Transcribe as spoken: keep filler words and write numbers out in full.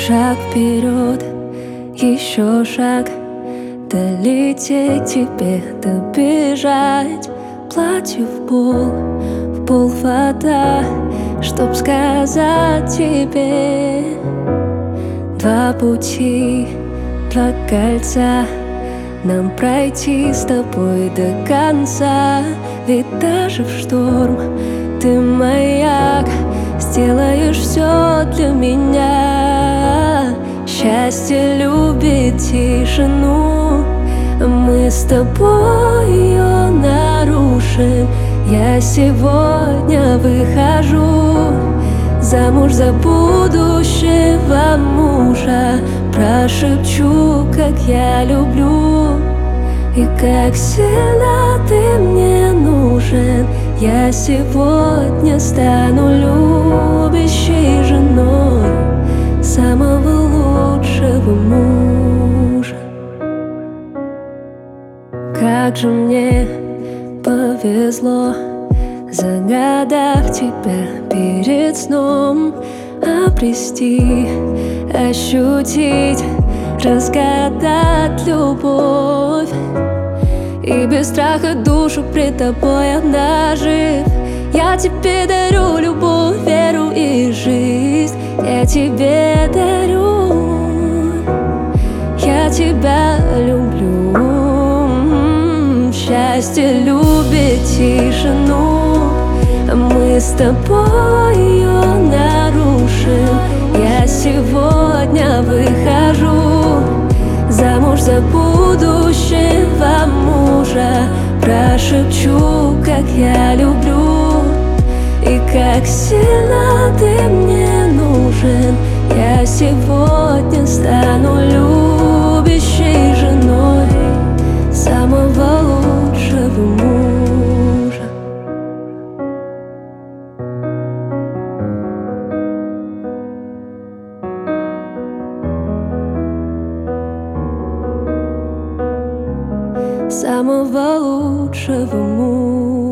Шаг вперед, еще шаг, долететь тебе, добежать. Платье в пол, в пол вода, чтоб сказать тебе. Два пути, два кольца, нам пройти с тобой до конца. Ведь даже в шторм ты маяк, сделаешь все для меня. Счастье любит тишину, мы с тобой ее нарушим. Я сегодня выхожу замуж за будущего мужа. Прошепчу, как я люблю и как сильно ты мне нужен. Я сегодня стану любящей женой самого лучшего мужа. Как же мне повезло, загадав тебя перед сном, обрести, ощутить, разгадать любовь. И без страха душу пред тобой обнажив, я тебе дарю любовь, веру и жизнь. Я тебе дарю, я тебя люблю. Счастье любит тишину, мы с тобой ее нарушим. Я сегодня выхожу замуж за будущего мужа. Прошепчу, как я люблю и как сильно ты мне нужен. Я сегодня стану любящей женой самого лучшего мужа. Самого лучшего мужа.